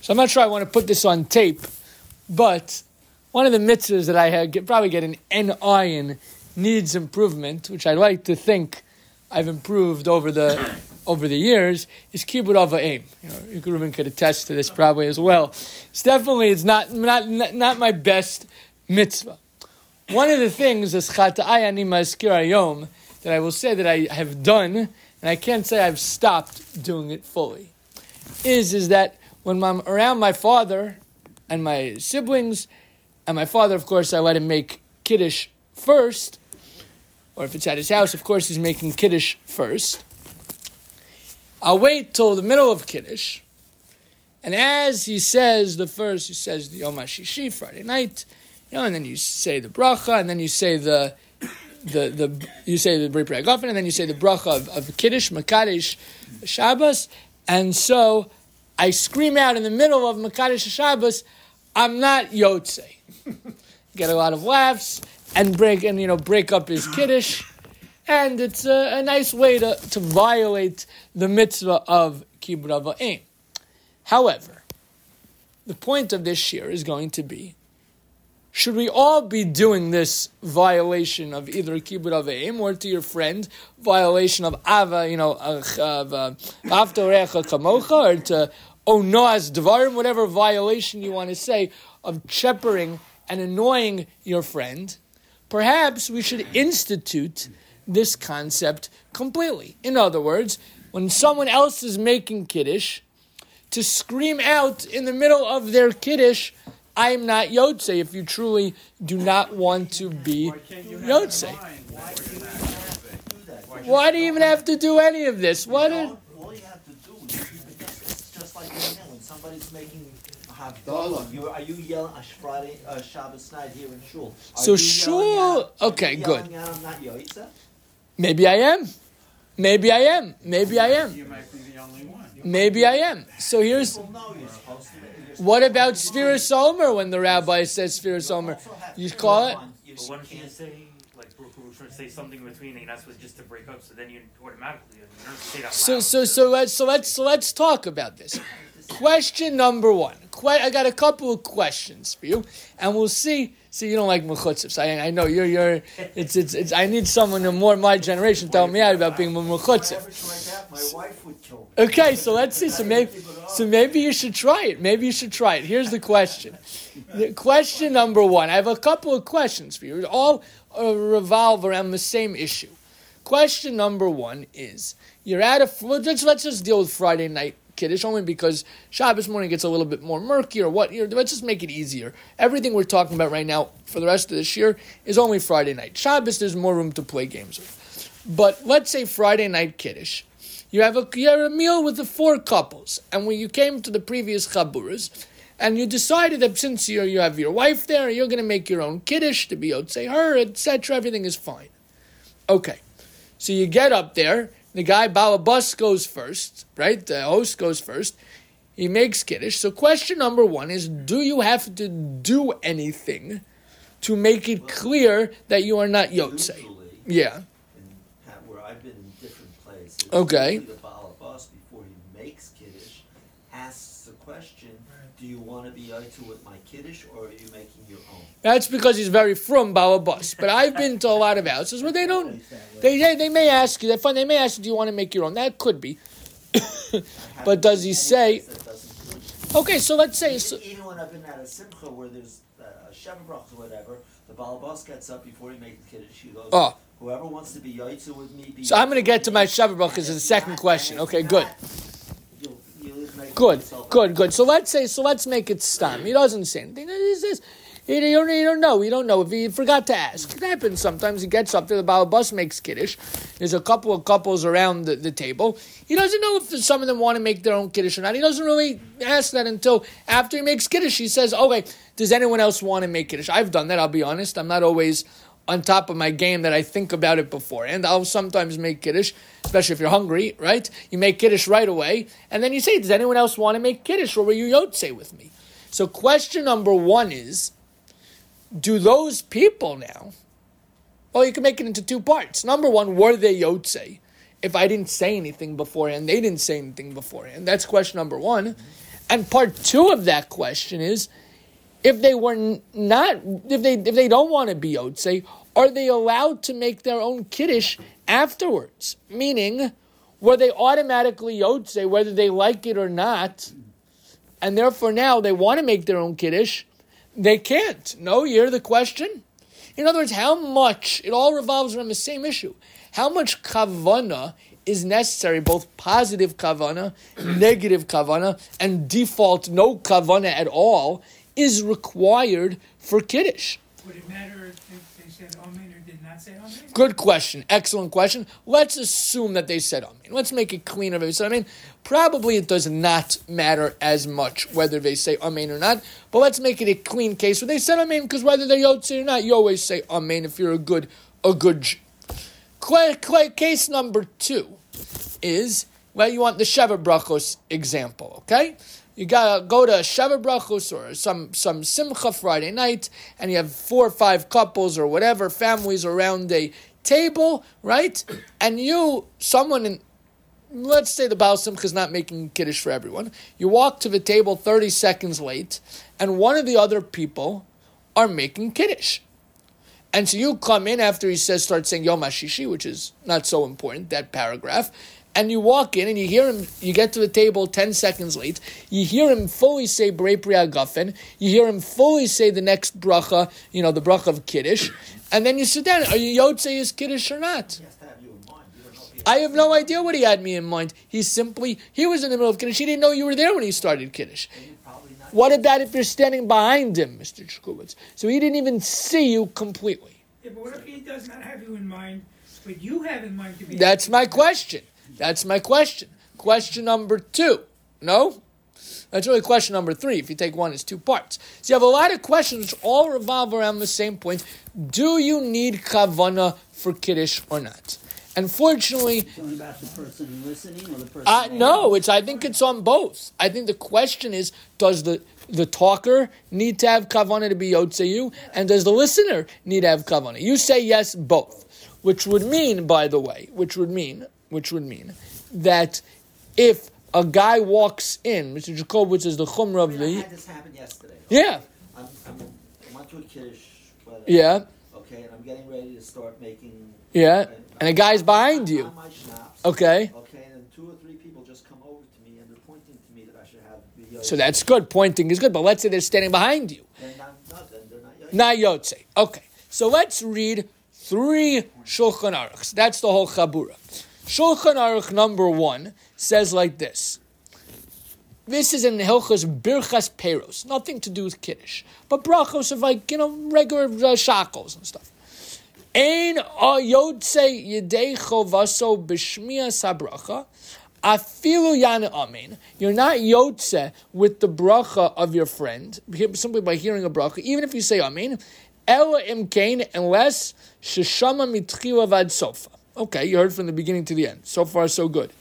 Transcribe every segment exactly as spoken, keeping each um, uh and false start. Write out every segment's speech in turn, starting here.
So I'm not sure I want to put this on tape, but one of the mitzvahs that I had, probably get an N I in needs improvement, which I'd like to think I've improved over the over the years, is kibbud av va'em. You know, Ruben could attest to this probably as well. It's definitely it's not not not my best mitzvah. One of the things is chata'ai ani mazkir hayom that I will say that I have done, and I can't say I've stopped doing it fully, is is that when I'm around my father and my siblings, and my father, of course, I let him make Kiddush first, or if it's at his house, of course, he's making Kiddush first. I'll wait till the middle of Kiddush, and as he says the first, he says the Yom HaShishi, Friday night, you know, and then you say the bracha, and then you say the the the you say the Brit Gofen, and then you say the bracha of, of Kiddush, Makadesh, Shabbos, and so I scream out in the middle of Makadesh Shabbos, I'm not Yotzei. Get a lot of laughs and break and you know break up his Kiddush, and it's a, a nice way to, to violate the mitzvah of kibbud av va'em. However, the point of this shir is going to be: should we all be doing this violation of either kibbud av va'em or, to your friend, violation of ava, you know, of avta orecha kamocha, or to onoas dvarim, whatever violation you want to say of shepherding and annoying your friend? Perhaps we should institute this concept completely. In other words, when someone else is making Kiddush, to scream out in the middle of their Kiddush, I'm not Yotzei, if you truly do not want to be Yotzei. Why do you even have to do any of this? What? Is, all you have to do is, it's just like when somebody's making Havdalah, you are you yelling a Friday, uh, Shabbos night here in shul? Are so you shul, out, okay, good. Out, I'm not Yotzei? Maybe I am. Maybe I am. Maybe I am. You might be the only one. Maybe I am. So here's. What about Sfiras Omer when the rabbi says Sfiras Omer? You call it? But why don't you just say, like, we're trying to say something in between, and that's what just to break up, so then you automatically, you don't have to say that loud. So, so, so let's, so let's, so let's talk about this. Question number one. Que- I got a couple of questions for you, and we'll see. See, you don't like mechutzes. I, I know you're, you're. It's, it's, it's. I need someone in more my generation telling me out about being a mechutzes. My wife would kill me. Okay, so let's see. So maybe, so maybe you should try it. Maybe you should try it. Here's the question. The question number one. I have a couple of questions for you. All uh, revolve around the same issue. Question number one is: you're at a. Let's let's just deal with Friday night Kiddush, only because Shabbos morning gets a little bit more murky, or what? You know, let's just make it easier. Everything we're talking about right now for the rest of this year is only Friday night. Shabbos, there's more room to play games with. But let's say Friday night Kiddush. You have a you have a meal with the four couples, and when you came to the previous chaburas, and you decided that since you you have your wife there, you're going to make your own Kiddush to be Yotzei her, et cetera. Everything is fine. Okay, so you get up there. The guy, Balabas, goes first, right? The host goes first. He makes Kiddush. So question number one is, do you have to do anything to make it clear that you are not Yotzei? Usually, Yeah. in, where I've been in different places, Okay. the Balabas, before he makes Kiddush, asks the question, do you want to be Yotzei with my Kiddush, or are you making your own? That's because he's very from Balabas. But I've been to a lot of houses where they don't, they they, they may ask you, they may ask you, do you want to make your own? That could be. But does he say, okay, so let's say, so, even when I've been at a simcha where there's a Shabbat brach or whatever, the Balabas gets up before he makes the Kiddush, he goes, oh. whoever wants to be Yotzei with me, be So I'm going to Yotzei get with to me. my Shabbat brachas as the second And question. if Okay, not, good. you'll- you'll make Good, yourself good, up. good. So let's say, so let's make it stam. He doesn't say anything. He says, you don't, you don't know. You don't know. If he forgot to ask. It happens sometimes. He gets up there, the Balabas makes Kiddush. There's a couple of couples around the, the table. He doesn't know if some of them want to make their own Kiddush or not. He doesn't really ask that until after he makes Kiddush. He says, okay, does anyone else want to make Kiddush? I've done that, I'll be honest. I'm not always on top of my game that I think about it before. And I'll sometimes make Kiddush, especially if you're hungry, right? You make Kiddush right away. And then you say, does anyone else want to make Kiddush, or will you Yotzei with me? So question number one is, do those people now, well, you can make it into two parts. Number one, were they Yotzei? If I didn't say anything beforehand, they didn't say anything beforehand. That's question number one. And part two of that question is, if they were n- not, if they if they don't want to be Yotzei, are they allowed to make their own Kiddush afterwards? Meaning, were they automatically Yotzei, whether they like it or not, and therefore now they want to make their own Kiddush, they can't. No, you hear the question? In other words, how much, it all revolves around the same issue. How much kavana is necessary, both positive kavana, negative kavana, and default no kavana at all, is required for Kiddush. Would it matter if they said Amen or did not say Amen? Good question. Excellent question. Let's assume that they said Amen. Let's make it cleaner if they said Amen. Probably it does not matter as much whether they say Amen or not, but let's make it a clean case where they said Amen, because whether they're Yotzei or not, you always say Amen if you're a good, a good Jew. Case number two is, well, you want the Sheva Brachos example, okay? You gotta go to Sheva Brachos or some, some Simcha Friday night, and you have four or five couples or whatever, families around a table, right? And you, someone in, let's say the Baal Simcha is not making Kiddush for everyone. You walk to the table thirty seconds late, and one of the other people are making Kiddush. And so you come in after he says, start saying Yom HaShishi, which is not so important, that paragraph, and you walk in and you hear him, you get to the table ten seconds late, you hear him fully say B'rei Pri Hagafen, you hear him fully say the next bracha, you know, the bracha of Kiddush, and then you sit down, are you Yotzei his Kiddush or not? He has to have you in mind. You don't know if he I have no idea what he had me in mind. He simply, he was in the middle of Kiddush, he didn't know you were there when he started Kiddush. probably not. What about if you're standing behind him, Mister Chkubitz? So he didn't even see you completely. Yeah, but what if he does not have you in mind, but you have in mind to be... That's my question. That's my question. Question number two. No? That's really question number three. If you take one, it's two parts. So you have a lot of questions which all revolve around the same point. Do you need kavana for Kiddush or not? Unfortunately... Talking about the person listening or the person... Uh, no, it's. I think it's on both. I think the question is, does the, the talker need to have kavana to be Yotzeyu? And does the listener need to have kavana? You say yes, both. Which would mean, by the way, which would mean... which would mean that if a guy walks in, Mister Jacobowitz is the chumrah of I, mean, the... I had this happen yesterday. Yeah. I'm, I'm, I went to a Kiddush. But, uh, Yeah. Okay, and I'm getting ready to start making... Yeah. And, And a guy's behind you. On my schnapps. Okay. Okay, and then two or three people just come over to me and they're pointing to me that I should have the... So that's good. Pointing is good. But let's say they're standing behind you. They're not, not, then they're not... Not Yotzei. Okay. So let's read three Shulchan Aruchs. That's the whole Chabura. Shulchan Aruch number one says like this. This is in Hilchos Birchas Peros. Nothing to do with Kiddush. But brachos of like, you know, regular uh, shakos and stuff. Ein Yotzei Yedei Chovaso B'Shmias HaBracha Afilu Yana Amen. You're not Yotzei with the bracha of your friend, simply by hearing a bracha, even if you say Amen. Ela Imkain, unless Sheshama Mitchila Vad Sofa. Okay, you heard from the beginning to the end. So far, so good.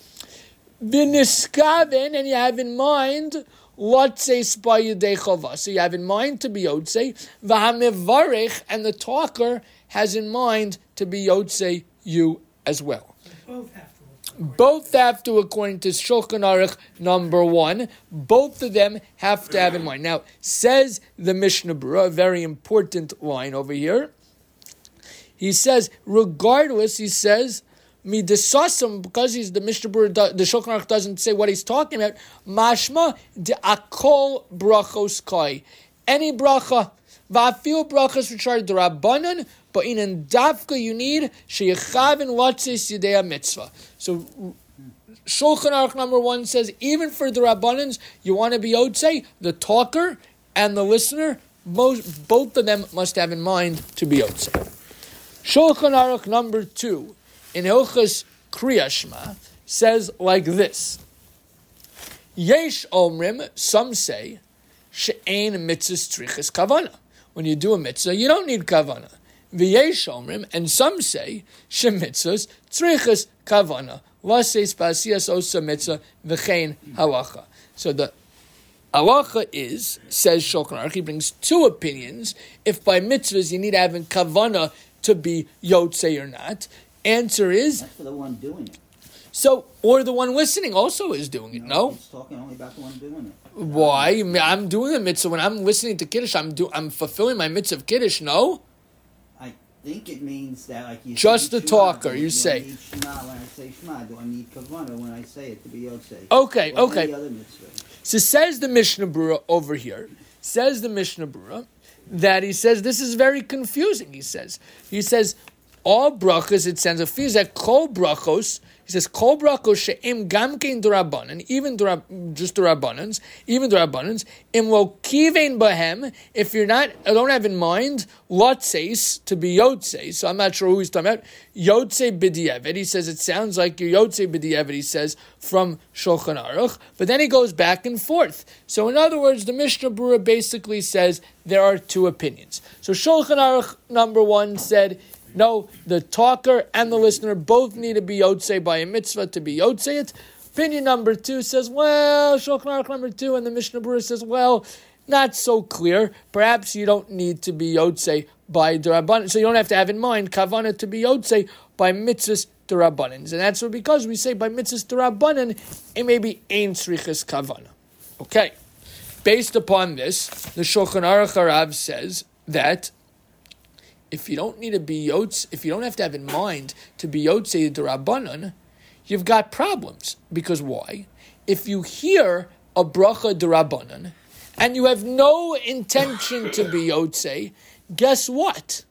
V'niskaven, and you have in mind Lotzei Spa Yedei Chova. So you have in mind to be Yotzei. V'hamevarech, and the talker has in mind to be Yotzei you as well. Both have to. Both have to, according to Shulchan Aruch number one, both of them have to have in mind. Now, says the Mishnah Berurah, a very important line over here. He says, regardless, he says, Midasasam, because he's the Mishnah Berurah, the Shulchan Aruch doesn't say what he's talking about. Mashma de akol brachos kai. Any bracha, va'afil brachas which are d'Rabbanan, but in Dafka you need sheyechaven lotzis yedei mitzvah. So Shulchan Aruch number one says, even for the Rabbanans, you want to be Yotzei, the talker and the listener, most, both of them must have in mind to be Yotzei. Shulchan Aruch number two, in Hilchos Kriya Shema, says like this. Yesh omrim, some say, she'ein mitzvahs tzrichas kavana. When you do a mitzvah, you don't need kavana. V'yesh omrim, and some say, shemitzvahs tzrichas kavana. Laseis ba'asiyas osa mitzvah v'chein halacha. So the halacha is, says Shulchan Aruch, he brings two opinions. If by mitzvahs you need to have in kavana to be Yotzei or not. Answer is... That's for the one doing it. So, or the one listening also is doing it, no? He's talking only about the one doing it. Why? I'm doing the mitzvah. When I'm listening to Kiddush, I'm do, I'm fulfilling my mitzvah of Kiddush, no? I think it means that, like you Just say the Shema, talker, do you I say. need Shema when I say Shema? Do I need Kavanah when I say it to be Yotzei? Okay, Or okay. any other mitzvah? So says the Mishnah Berurah over here, says the Mishnah Berurah, that he says this is very confusing, he says. He says, all brachos, it sounds, it feels like kol brachos, he says, kol brachos she'im gamkein d'Rabbanan, even d'Rab, just d'Rabbanans, even d'Rabbanans, im lo kivein bahem, if you're not, I don't have in mind, lotzeis, to be yotzei, so I'm not sure who he's talking about, yotzei b'di'evet, he says, it sounds like you're yotzei b'di'evet, he says, from Shulchan Aruch, but then he goes back and forth. So in other words, the Mishnah Berurah basically says there are two opinions. So Shulchan Aruch, number one, said, no, the talker and the listener both need to be yotzei by a mitzvah to be yotzei it. Opinion number two says, well, Shulchan Aruch number two, and the Mishnah Berurah says, well, not so clear. Perhaps you don't need to be yotzei by d'Rabbanan, so you don't have to have in mind kavanah to be yotzei by mitzvahs d'Rabbanan. And that's because we say by mitzvahs d'Rabbanan, it may be ein tzrichas kavanah. Okay. Based upon this, the Shulchan Aruch Harav says that if you don't need to be yotz, if you don't have to have in mind to be yotzei d'Rabbanan, you've got problems. Because why? If you hear a bracha d'Rabbanan and you have no intention to be yotzei, guess what?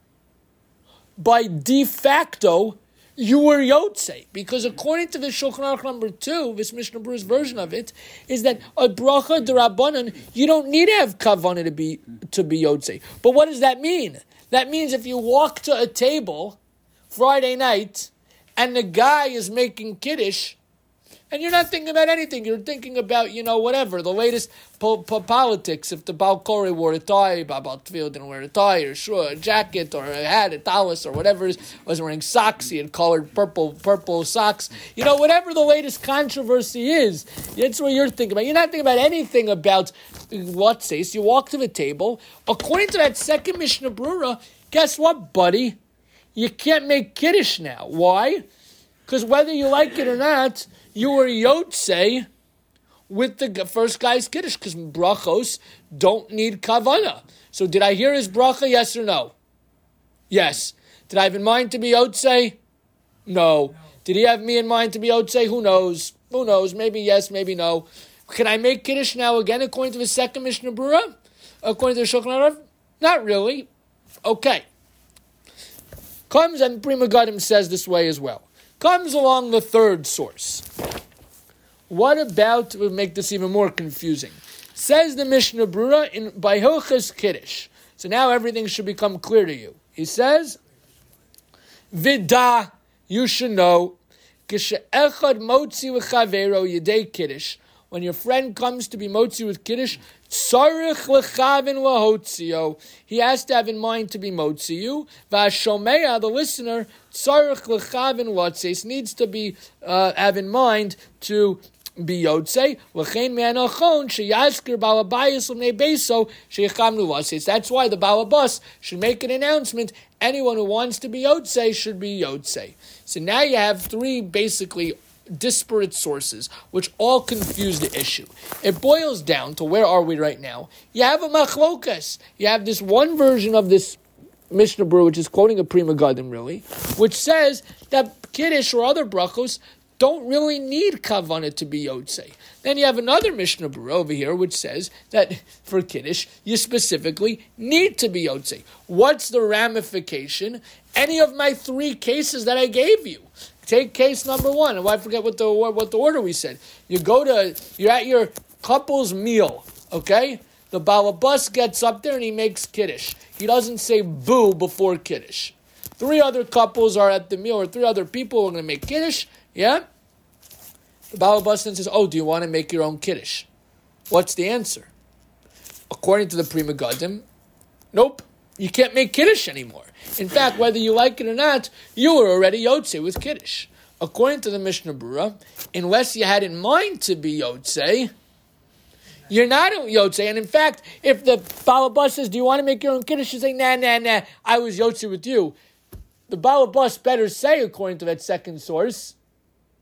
By de facto, you were yotzei. Because according to the Shulchan Aruch number two, this Mishnah Berurah's version of it, is that a bracha d'Rabbanan, you don't need to have kavanah to be, to be yotzei. But what does that mean? That means if you walk to a table Friday night and the guy is making Kiddush and you're not thinking about anything, you're thinking about, you know, whatever, the latest po- po- politics, if the Baal Koreh wore a tie, Baal Tefillah didn't wear a tie, or sure, a jacket, or a hat, a talis, or whatever it is, was wearing socks, he had colored purple purple socks, you know, whatever the latest controversy is, that's what you're thinking about. You're not thinking about anything about what says. You walk to the table, according to that second Mishnah Berurah, guess what, buddy? You can't make Kiddush now. Why? Because whether you like it or not, you were yotzei with the first guy's Kiddush, because brachos don't need kavanah. So did I hear his bracha, yes or no? Yes. Did I have in mind to be yotzei? No. Did he have me in mind to be yotzei? Who knows? Who knows? Maybe yes, maybe no. Can I make Kiddush now again according to the second Mishnah Berurah? According to the Shulchan Aruch? Not really. Okay. Comes, and Pri Megadim says this way as well. Comes along the third source. What about, we'll make this even more confusing. Says the Mishnah Berurah in by Hilchas Kiddush. So now everything should become clear to you. He says, Vida, you should know, Kishe echad motzi v'chavero yedei Kiddush. When your friend comes to be motzi with Kiddush, tzarich lechavin lahotzio. He has to have in mind to be motzi you. V'ashomeya, the listener, tzarich lechavin lotzeis, needs to be uh, have in mind to be yotzei. L'chein me'anachon sheyazkir balabayis l'nei beso sheyachamnu lotzeis. That's why the balabas should make an announcement. Anyone who wants to be yotzei should be yotzei. So now you have three basically disparate sources, which all confuse the issue. It boils down to, where are we right now? You have a machlokas. You have this one version of this Mishnah Berurah, which is quoting a Pri Megadim, really, which says that Kiddush or other brachos don't really need kavanah to be yotzei. Then you have another Mishnah Berurah over here, which says that for Kiddush, you specifically need to be yotzei. What's the ramification? Any of my three cases that I gave you. Take case number one. And I forget what the what the order we said. You go to, you're at your couple's meal, okay? The balabas gets up there and he makes Kiddush. He doesn't say boo before Kiddush. Three other couples are at the meal, or three other people are going to make Kiddush, yeah? The balabas then says, oh, do you want to make your own Kiddush? What's the answer? According to the Pri Megadim, nope. You can't make Kiddush anymore. In fact, whether you like it or not, you were already yotzei with Kiddush. According to the Mishnah Berurah, unless you had in mind to be yotzei, you're not yotzei. And in fact, if the balabas says, do you want to make your own Kiddush? You say, nah, nah, nah, I was yotzei with you. The balabas better say, according to that second source,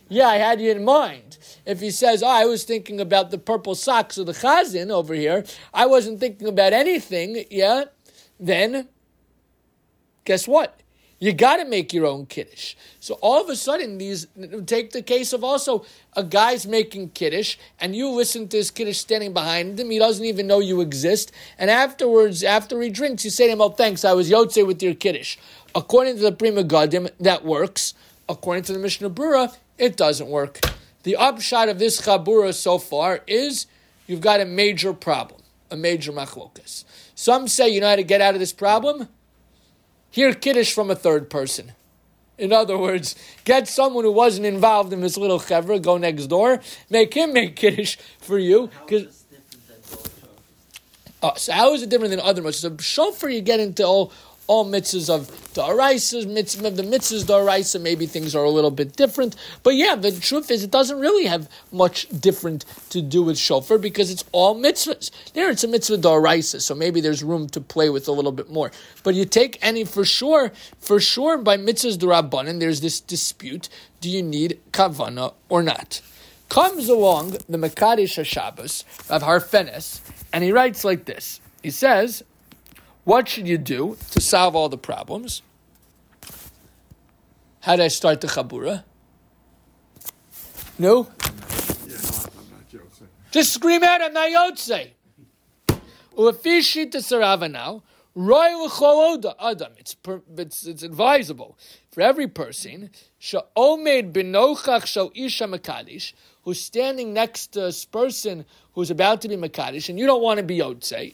yeah, I had you in mind. If he says, oh, I was thinking about the purple socks of the chazan over here, I wasn't thinking about anything, yeah, then guess what? You got to make your own kiddush. So all of a sudden, these take the case of also a guy's making kiddush, and you listen to his kiddush standing behind him. He doesn't even know you exist. And afterwards, after he drinks, you say to him, oh, thanks, I was yotze with your kiddush. According to the Prima Gadim, that works. According to the Mishnah Brura, it doesn't work. The upshot of this chabura so far is you've got a major problem, a major machlokas. Some say you know how to get out of this problem? Hear kiddush from a third person. In other words, get someone who wasn't involved in this little chevra, go next door, make him make kiddush for you. How is this different than those Oh, so how is it different than other mitzvahs? So shofar, you get into all, all mitzvahs of da'araisa, mitzvah, the mitzvahs da'araisa, maybe things are a little bit different. But yeah, the truth is it doesn't really have much different to do with shofar because it's all mitzvahs. There it's a mitzvah da'araisa, so maybe there's room to play with a little bit more. But you take any, for sure, for sure by mitzvahs d'Rabbanan, there's this dispute, do you need kavana or not? Comes along the Mekadesh HaShabbos of Harfenes, and he writes like this. He says, what should you do to solve all the problems? How did I start the Chabura? No? Yeah, I'm not Yotze. Just scream out, I'm not Yotze. U'afishit Sarava now, Roy l'chol Adam. It's it's it's advisable for every person, Sha'omed b'nochach shel isha mekadesh, who's standing next to this person who's about to be mekadesh, and you don't want to be Yotze.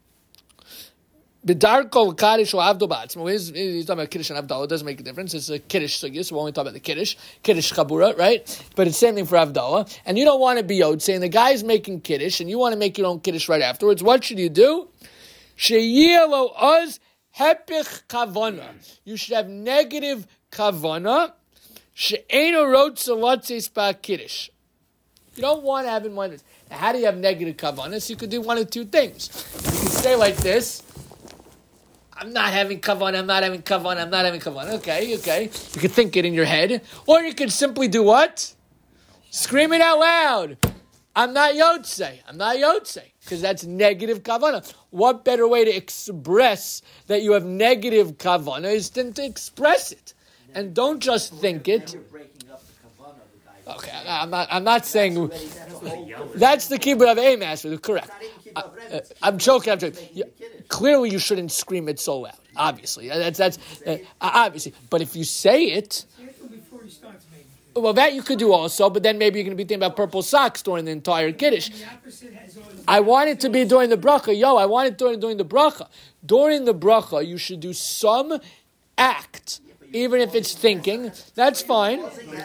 B'darko Kaddish or Avdo Ba'atzmo. He's, he's talking about Kiddush and Avdallah. It doesn't make a difference. It's a Kiddush sugya, so we're only talking about the Kiddush. Kiddush Chabura, right? But it's the same thing for Avdallah. And you don't want to be Yotze, and the guy's making Kiddush, and you want to make your own Kiddush right afterwards. What should you do? Sheyeh lo oz hepich kavana. You should have negative kavana. She'eno rotza latzes ba Kiddush. You don't want to have in mind this. Now, how do you have negative kavana? So you could do one of two things. You could say like this, I'm not having kavan, I'm not having kavan, I'm not having kavan. Okay, okay. You could think it in your head. Or you could simply do what? Scream it out loud. I'm not Yotze. I'm not Yotze. Because that's negative kavana. What better way to express that you have negative kavana is than to express it. And don't just think it. Okay, I'm not. I'm not saying that's the kibbutz of aim master. Correct. I, uh, I'm joking. I'm joking. You, clearly, you shouldn't scream it so loud. Obviously, that's that's uh, obviously. But if you say it, well, that you could do also. But then maybe you're going to be thinking about purple socks during the entire kiddush. I want it to be during the bracha. Yo, I want it during during the bracha. During the bracha, you should do some act. Even if it's thinking, that's fine.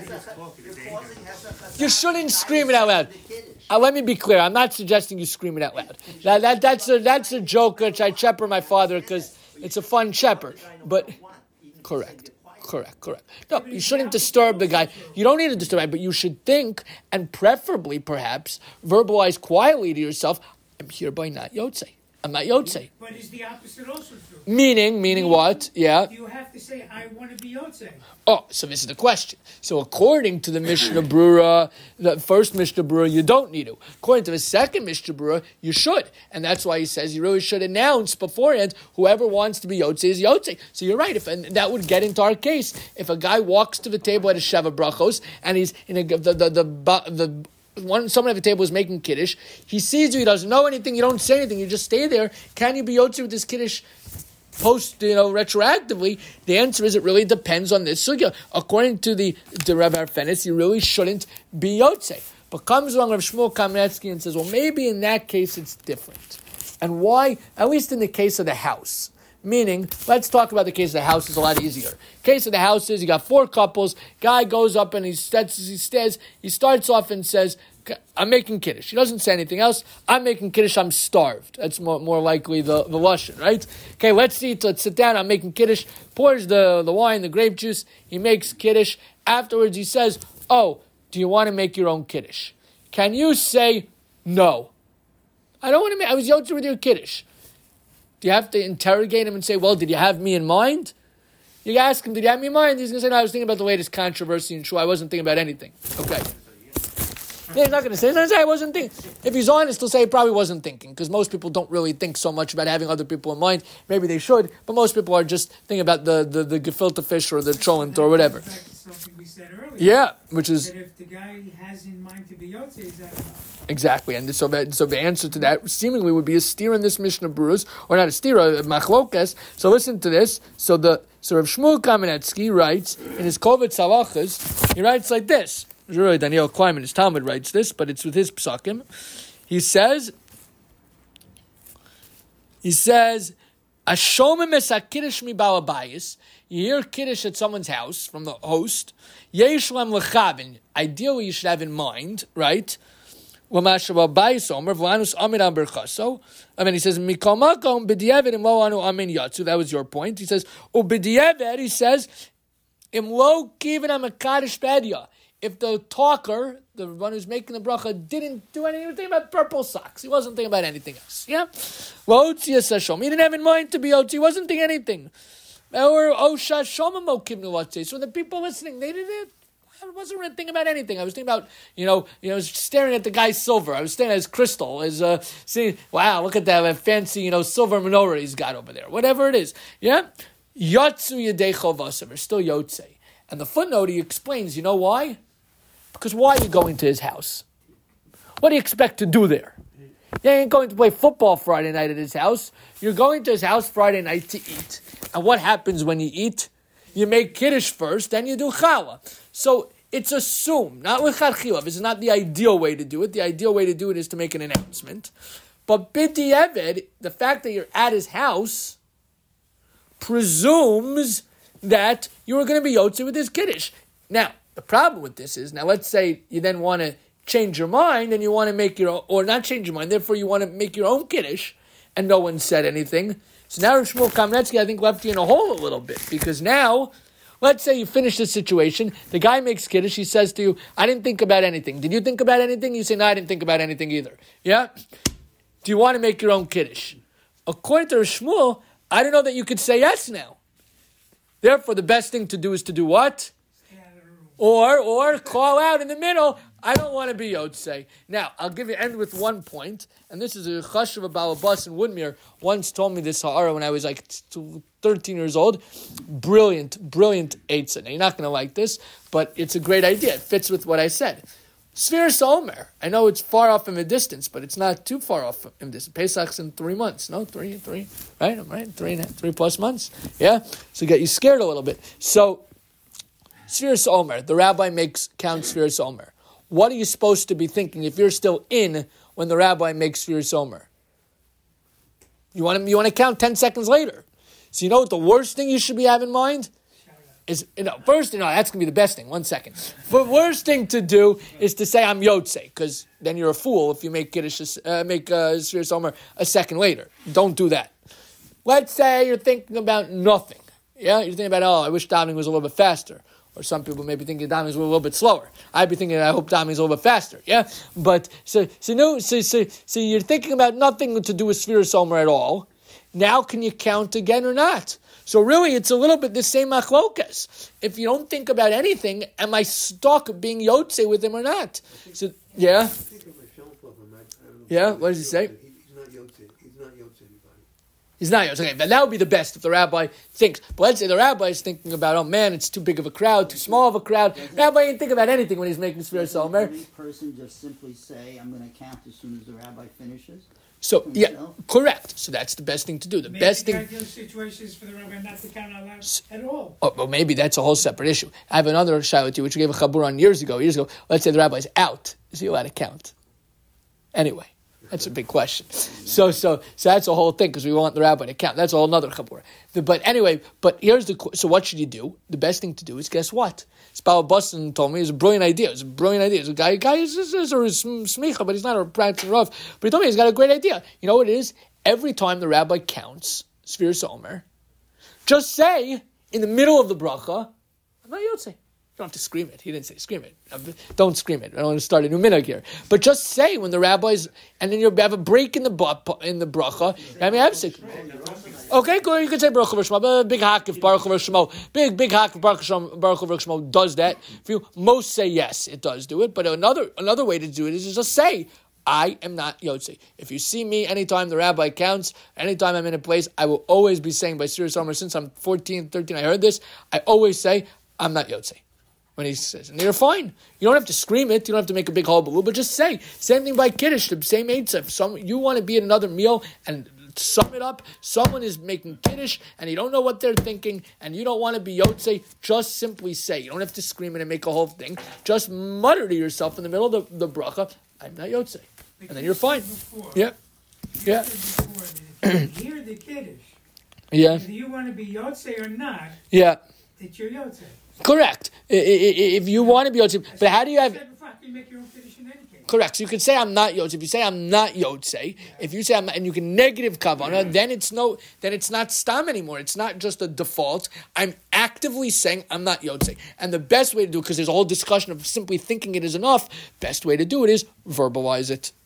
You shouldn't scream it out loud. Uh, let me be clear. I'm not suggesting you scream it out loud. That, that, that's, a, that's a joke which I chepper my father because it's a fun chepper. But, correct. Correct, correct. No, you shouldn't disturb the guy. You don't need to disturb him, but you should think and preferably, perhaps, verbalize quietly to yourself, I'm hereby not Yotze. I'm not Yotze. But is the opposite also true? Meaning, meaning what? Yeah. You have to say, I want to be Yotze. Oh, so this is the question. So according to the Mishnah Brura, the first Mishnah Brura, you don't need to. According to the second Mishnah Brura, you should. And that's why he says you really should announce beforehand, whoever wants to be Yotze is Yotze. So you're right. If and that would get into our case. If a guy walks to the table at a Sheva Brachos, and he's in a, the, the, the, the, the One someone at the table is making kiddush. He sees you. He doesn't know anything. You don't say anything. You just stay there. Can you be yotze with this kiddush post, you know, retroactively? The answer is it really depends on this sugya. According to the the Rav Harfenes, you really shouldn't be yotze. But comes along Rav Shmuel Kamenetsky and says, well, maybe in that case it's different. And why? At least in the case of the house. Meaning, let's talk about the case of the house. Is a lot easier. Case of the house is you got four couples. Guy goes up and he starts. He says he starts off and says, "I'm making kiddush." He doesn't say anything else. I'm making kiddush. I'm starved. That's more, more likely the the lashon, right? Okay, let's eat. Let's sit down. I'm making kiddush. Pours the the wine, the grape juice. He makes kiddush. Afterwards, he says, "Oh, do you want to make your own kiddush?" Can you say no? I don't want to make. I was yotze with your kiddush. Do you have to interrogate him and say, well, did you have me in mind? You ask him, did you have me in mind? He's going to say, no, I was thinking about the latest controversy in Shul. I wasn't thinking about anything. Okay. Yeah, he's not going to say, he's not going to say I wasn't thinking. If he's honest, he'll say he probably wasn't thinking, because most people don't really think so much about having other people in mind. Maybe they should, but most people are just thinking about the, the, the gefilte fish or the cholent or whatever. Back to something we said earlier. Yeah, which is... That if the guy has in mind to be Yotze, is that enough? Exactly, and so the, so the answer to that seemingly would be a steer in this Mishnah Berurah, or not a steer, a machlokes. So listen to this. So the so Rav Shmuel Kamenetsky writes in his Kovetz Halachos, he writes like this. Really, Daniel Kleiman, his Talmud, writes this, but it's with his psakim. He says, he says, Ashomim es ha-kiddush mi bal habayis. You hear kiddush at someone's house from the host. Yesh lem lechavin. Ideally, you should have in mind, right? I mean, he says, Mikol makom b'diavad im lo anu amin yatsu. That was your point. He says, u'b'diavad, he says, im lo kivin ha-mekadosh b'edya. If the talker, the one who's making the bracha, didn't do anything, he was thinking about purple socks. He wasn't thinking about anything else. Yeah? He didn't have in mind to be Otzi. He wasn't thinking anything. Or Osha Shomamo Kibnu Otzi. So the people listening, they didn't. I wasn't really thinking about anything. I was thinking about, you know, you know, staring at the guy's silver. I was staring at his crystal. His, uh, seeing, wow, look at that fancy, you know, silver menorah he's got over there. Whatever it is. Yeah? Yotzu Yedei Chovasav. Still Yotze. And the footnote, he explains, you know why? Because why are you going to his house? What do you expect to do there? You ain't going to play football Friday night at his house. You're going to his house Friday night to eat. And what happens when you eat? You make kiddush first, then you do challah. So it's assumed, not l'chadchila. This is not the ideal way to do it. The ideal way to do it is to make an announcement. But b'diavad, the fact that you're at his house, presumes that you were going to be yotze with his kiddush. Now, the problem with this is, now let's say you then want to change your mind and you want to make your own, or not change your mind, therefore you want to make your own kiddush, and no one said anything. So now Rav Shmuel Kamenetsky, I think, left you in a hole a little bit, because now, let's say you finish the situation, the guy makes kiddush, he says to you, I didn't think about anything. Did you think about anything? You say, no, I didn't think about anything either. Yeah? Do you want to make your own kiddush? According to Rav Shmuel, I don't know that you could say yes now. Therefore, the best thing to do is to do what? Or, or call out in the middle, I don't want to be Yotzei. Now, I'll give you end with one point, and this is a chashuv about Balabas in Woodmere. Once told me this ha'ara when I was like thirteen years old. Brilliant, brilliant eitzah. Now, you're not going to like this, but it's a great idea. It fits with what I said. Sfiras Omer. I know it's far off in the distance, but it's not too far off in the distance. Pesach's in three months. No, three, three, right? I'm right? Three, three plus months. Yeah? So get you scared a little bit. So, Sfiras Omer, the rabbi makes count Sfiras Omer. What are you supposed to be thinking if you're still in when the rabbi makes Sfiras Omer? You want to, you want to count ten seconds later. So you know what the worst thing you should be having in mind? Is, you know, first, you know, that's going to be the best thing. One second. The worst thing to do is to say, I'm Yotzei, because then you're a fool if you make Kiddush, uh, make uh, Sfiras Omer a second later. Don't do that. Let's say you're thinking about nothing. Yeah, you're thinking about, oh, I wish davening was a little bit faster. Or some people may be thinking davening is a little bit slower. I'd be thinking, I hope davening is a little bit faster. Yeah, but so so no, so so so you're thinking about nothing to do with Sfiras Omer at all. Now, can you count again or not? So really, it's a little bit the same machlokas. If you don't think about anything, am I stuck being Yotze with him or not? So yeah, yeah. What does he say? He's not Yotze. He's not Yotze anybody. He's not Yotze. Okay, but that would be the best if the rabbi thinks. But let's say the rabbi is thinking about, oh man, it's too big of a crowd, too small of a crowd. The rabbi ain't thinking about anything when he's making Sfiras Omer. Does every person just simply say, I'm going to count as soon as the rabbi finishes? So, yeah, correct. So that's the best thing to do. The maybe best the thing... ideal situation is for the rabbi not to count out loud at all. Oh, well, maybe that's a whole separate issue. I have another shayla too, which we gave a chabur on years ago. Years ago, let's say the rabbi's out. Is he allowed to count? Anyway, that's a big question. So, so, so that's a whole thing because we want the rabbi to count. That's a whole other chabur. But anyway, but here's the... So what should you do? The best thing to do is, guess what? Spal Boston told me it's a brilliant idea. It's a brilliant idea. It's a guy, guy is, is, is a smicha, but he's not a practice rough. But he told me he's got a great idea. You know what it is? Every time the rabbi counts Sfiras Omer, just say in the middle of the bracha, I'm not Yotzei. don't have to scream it. He didn't say scream it. Don't scream it. I don't want to start a new minhag here. But just say when the rabbis, and then you have a break in the in the bracha. I mean, I'm sick. Okay, good. You can say Baruch Shemo. Big hak if Baruch Shemo. Big big hak if Baruch Shemo does that. If you most say yes, it does do it. But another another way to do it is just say, I am not Yotze. If you see me anytime the rabbi counts, anytime I'm in a place, I will always be saying by Sirius Omer, since I'm fourteen, thirteen, I heard this, I always say, I'm not Yotze. When he says, and you're fine. You don't have to scream it. You don't have to make a big hullabaloo, but just say. Same thing by Kiddush, the same Eitzah. If some, you want to be at another meal and sum it up, someone is making Kiddush and you don't know what they're thinking and you don't want to be Yotze, just simply say. You don't have to scream it and make a whole thing. Just mutter to yourself in the middle of the, the bracha, I'm not Yotze. And then you're fine. Before, Yeah. Yeah. before that if you hear the Kiddush, Yeah. whether you want to be Yotze or not, Yeah. that you're Yotze. Correct. I- I- I- If you want to be Yotze, but how do you have... I said before, how can you make your own Kiddush in any case? Correct. So you could say I'm not Yotze. If you say I'm not Yotze, if you say I'm not, and you can negative kavana, then it's no, then it's not stam anymore. It's not just a default. I'm actively saying I'm not Yotze. And the best way to do it, because there's a whole discussion of simply thinking it is enough, best way to do it is verbalize it.